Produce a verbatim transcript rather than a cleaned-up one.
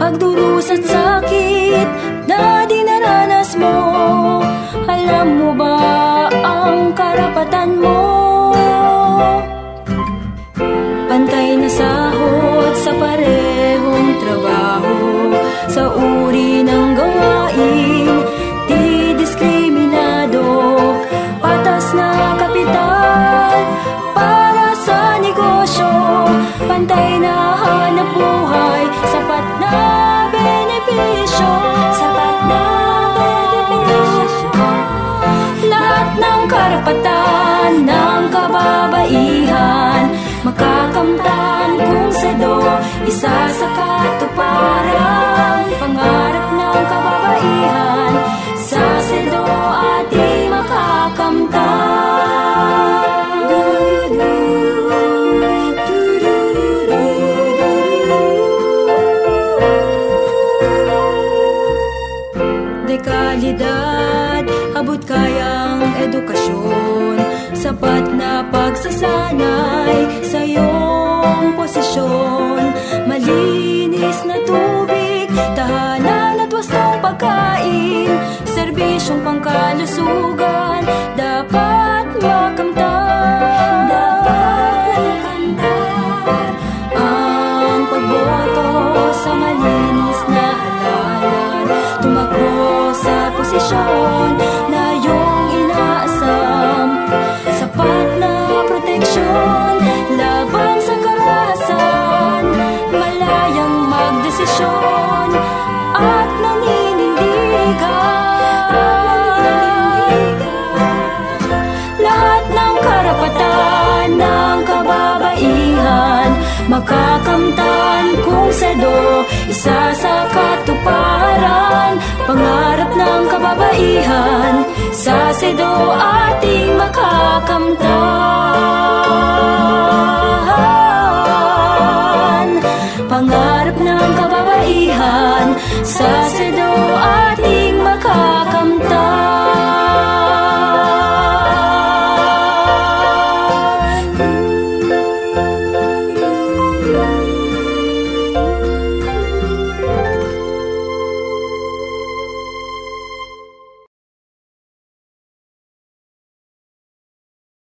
pagdurusa at sakit na dinaranas mo. Alam mo ba ang karapatan mo? Pantay na sahod sa parehong trabaho, sa uri ng gawain, di diskriminado. Patas na kapital para sa negosyo, pantay na hanap buhay, sapat na benepisyo, sapat na benepisyo. Lahat ng karapatan ng kababaihan makakamtan kung sado, isa sa katuparan. Pangarap ng kababaihan sa sedo ating makakamtan. Dekalidad, abot kayang edukasyon, sapat na pagsasanay sa iyong posisyon. Malinis na tubig, tahanan at wastong pagkain, serbisyong pangkalusugan, dapat makamtan. Dapat makamtan ang pagboto sa malinis na halalan, tumakbo sa posisyon na iyong inaasam, sapat na proteksyon laban sa karahasan, malayang magdesisyon at naninindigan. Lahat ng karapatan ng kababaihan makakamtan kung sado, isa sa katuparan. Pangarap ng kababaihan sa sedo ating